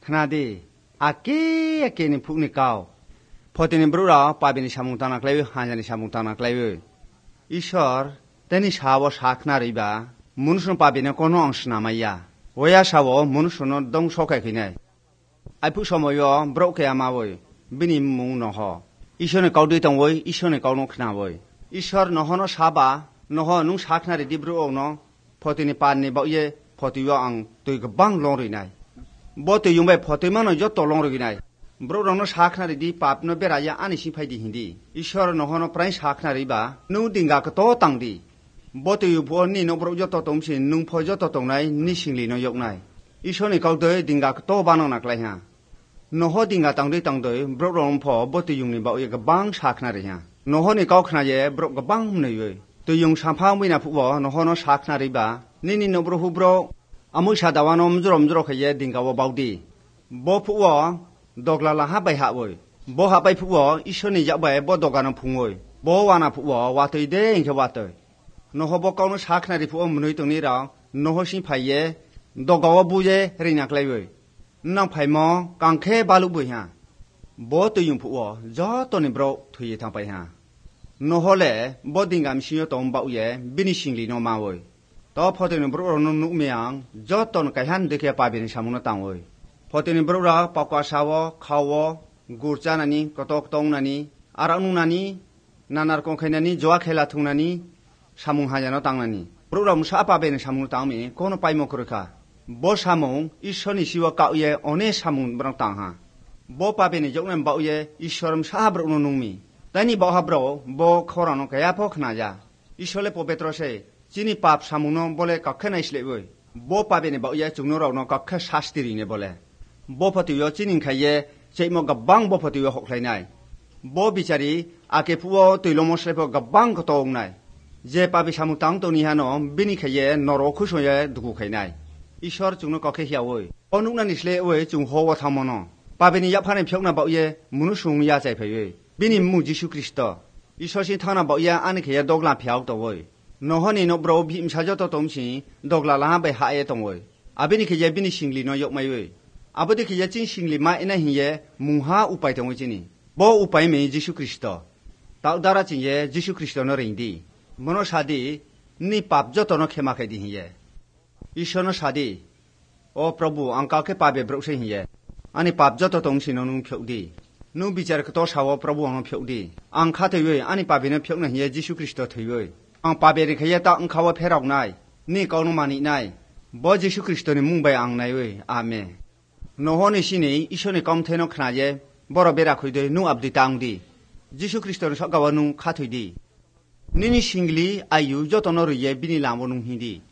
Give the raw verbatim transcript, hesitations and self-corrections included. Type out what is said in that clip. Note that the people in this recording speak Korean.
하나디 아끼 아끼니 푹니 까오 포티니 브루라 빠비니 샤몽타나 클레위 한자니 샤몽타나 클레위 이셔 때니 샤워 샤크나리바 문수는 빠비니 코노 앙스나마야 오야 샤워 문수는 동소카키네 아이푸 소모요 브로케야마보이 비니 뭉노호 이셔네 까우디탕보이 이셔네 까우노 크나보이 이셔 너호노 샤바 너호 농 샤크나리 디브루오노 포티니 빠니 바예 포티요 앙 또이가 방 롱리나이 보트 용배 포티만은 저또 롱리나이 브로랑노 샤크나리 디 papno beraya ani sipaidi hindi ishor no hono prai 샤크나리 ba nu dinga ka to tangdi bote yu pho ni no bro jo to tong sin nung pho jo to tong nai ni singli no yok nai ishor ni kau de dinga ka to ba no nak lai ha no ho dinga tang de tang de bro rong pho bote yung ni ba ye ka bang 샤크나리 ha no ho ni kau khna ye bro ka bang ne ye to yung sa pha wi na phu bo no ho no 샤크나리 ba ni ni no bro hu bro amu sha da wa no mjro mjro kha ye dinga wo bau di bo phu wo dogla ha bai ha boi bo ha bai phu wo ishoni ya bai bo dogana phungoi bo wana phu wo wa toi de in kha wa toi no ho bo kaw no 샤크나리 phu mnoi tong ni ra no ho sin phai ye dogaw bu ye reina klai boi nang phai mo kang khe ba lu boi ha bo to yung phu wo jo to ni bro thui ye thang pai ha no ho le bo dingam sin yo tong ba ye bini sing li no ma boi to pho te no bro no nu meang jo to no kai han de khe pa bi ni samung no tang boi 포티니 브로라 빠과샤워 카워 구르자나니 거톡똥나니 아랑누나니 나나르콩 khai 조아 켈라 퉁나니 사뭉 하자노 땅나니 브로라 무사 빠베네 사뭉 땅미 코노 빠이모 그르카 보 사뭉 이셔니 시와 까우예 오네 사뭉 브랑 땅하 보 빠베네 적는 바우예 이셔름 사브로노 농미 다니 바하브로 보 코라노 가야포 크나자 이셔레 포베트로세 지니 밥 사뭉노 볼레 까케나이슬레보이 보 빠베네 바우예 중노라노 까케 사스티리네 볼레 bo phatiyo chinin khaye cheimo gabang bo phatiyo hoklainai bo bichari ake phuo toilomo slepo gabang ko tongnai je pabi samutang toni hano bini khaye noro khusoye duku khainai ishor chungno kokhe hiawoi onungna nisle oi chung howa thamono pabini yaphane phokna baye munusung ya chai phayoi bini mu jisu kristo ishor sin thana baye ani khaye dogla phiaw towoi nohoni no bro bhim sajo to tomsi dogla la bai ha e tongoi abini khaye bini singli no yok maioi 아버지 그 여친 싱리마 이나 히에 뭉하 우파이 동의지니 뭐 우파이 메 지수 그리스도 다우다라 진예 지수 그리스도너 링디 모노 사디 니 밥저 토노 케마케디 히에 이셔노 사디 오 프로부 안카케 파베 브로세 히에 아니 밥저 토 동시노 능 표디 누 비자르 그토 사워 프로부 엉 표디 안카테 왜 아니 파베네 표나 히에 지수 그리스도 퇴왜 앙 파베리 케야타 앙카와 페라고 나이 니 까우노 마니 나이 뭐 지수 그리스도니 뭉바이 앙 나이 왜 아멘 노호니 시니 이쇼니 깜테노 크나제 보라 베라 코이데 누 압디 땅디 지수 그리스도는 석가와 누 카토이디 니니 싱글리 아유 저토노르 예 비니 라모누 힌디